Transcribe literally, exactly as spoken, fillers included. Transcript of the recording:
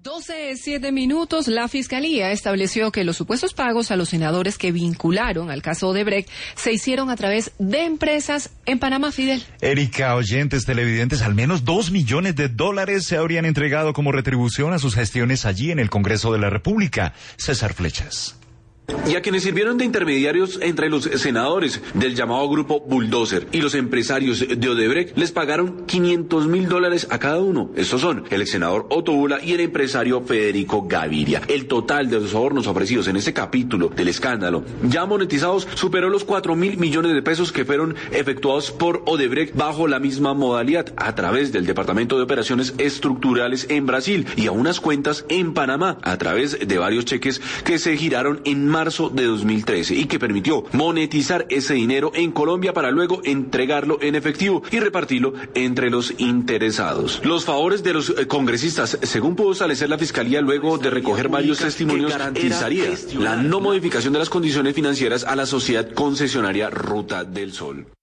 doce, siete minutos. La Fiscalía estableció que los supuestos pagos a los senadores que vincularon al caso Odebrecht se hicieron a través de empresas en Panamá, Fidel. Erika, oyentes televidentes, al menos dos millones de dólares se habrían entregado como retribución a sus gestiones allí en el Congreso de la República. César Flechas. Y a quienes sirvieron de intermediarios entre los senadores del llamado grupo Bulldozer y los empresarios de Odebrecht les pagaron quinientos mil dólares a cada uno. Estos son el ex senador Otto Bula y el empresario Federico Gaviria. El total de los sobornos ofrecidos en este capítulo del escándalo, ya monetizados, superó los cuatro mil millones de pesos que fueron efectuados por Odebrecht bajo la misma modalidad, a través del Departamento de Operaciones Estructurales en Brasil y a unas cuentas en Panamá, a través de varios cheques que se giraron en marzo de dos mil trece y que permitió monetizar ese dinero en Colombia para luego entregarlo en efectivo y repartirlo entre los interesados. Los favores de los congresistas, según pudo establecer la Fiscalía luego de recoger varios testimonios, garantizaría la no modificación de las condiciones financieras a la sociedad concesionaria Ruta del Sol.